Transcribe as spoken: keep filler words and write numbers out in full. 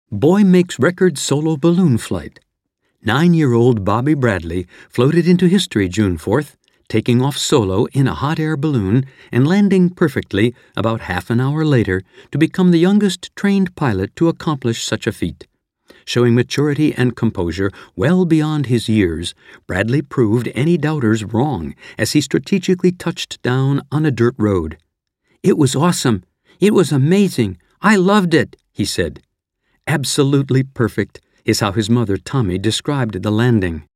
Boy makes record solo balloon flight. Nine-year-old Bobby Bradley floated into history June fourth, taking off solo in a hot air balloon and landing perfectly about half an hour later to become the youngest trained pilot to accomplish such a feat. Showing maturity and composure well beyond his years, Bradley proved any doubters wrong as he strategically touched down on a dirt road. "It was awesome. It was amazing. I loved it," he said. Absolutely perfect is how his mother, Tommy, described the landing.